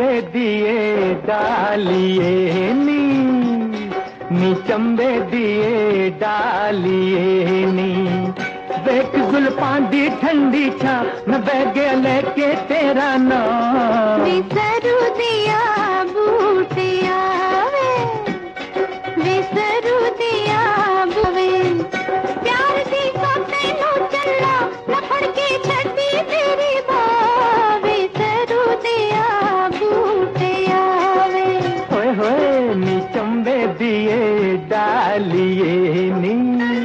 चंबे दिए डालिए नी चंबे दिए डालिए नी बेक जुल्फां दी ठंडी छा मैं बह गया लेके तेरा नाम विसरू दिया बूटिया वे विसरू दिया बुवे प्यार दी सोते नु चला लफड़ के छड्डी तेरी बाँ विसरू दिया बूटिया वे होए होए नी चंबे दिए डालिए नी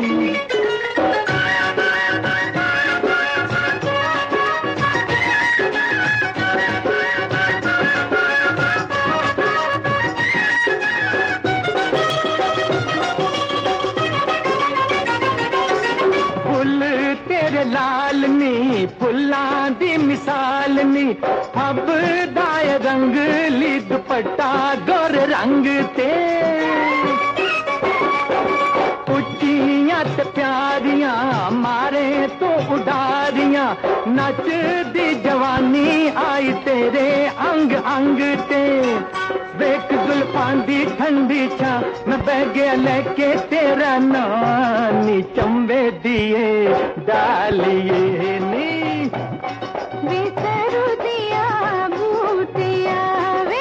तेरे लाल नी फुल्लां दी मिसाल नी अब दाए रंग ली दुपट्टा गोर रंग ते उच्चियां ते प्यारियां मारे तो उडारियां नच दी जवानी आई तेरे अंग अंग ते बेक जुल्फां दी ठंडी छा मैं बह गया लेके तेरा नाम नी चंबे दिए डालिए नी विसरू दिया बूटिया वे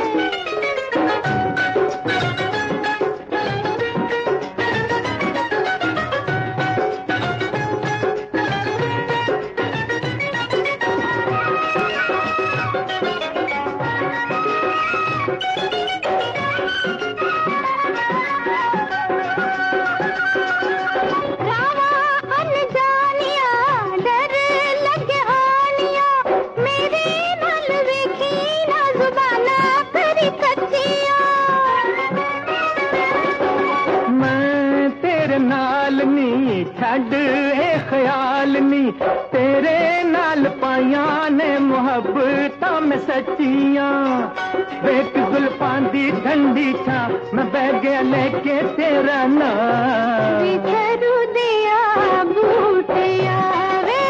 नाल नी छड़ ए ख्याल नी तेरे नाल पाइया ने मुहब्बतां में सच्चियां बेक जुल्फां दी ठंडी छा मैं बह गया लेके तेरा नाम विसरू दिया बूटिया वे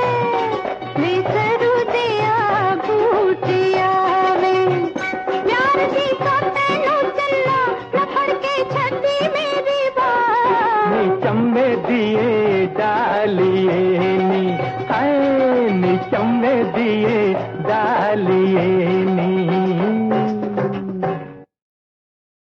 विसरू दिया बूटिया वे प्यार दी सोते नु चला लफड़ के छड्डी मेरी बाँ चंबे दिए डालिए नी हाय नी चंबे दिए डालिए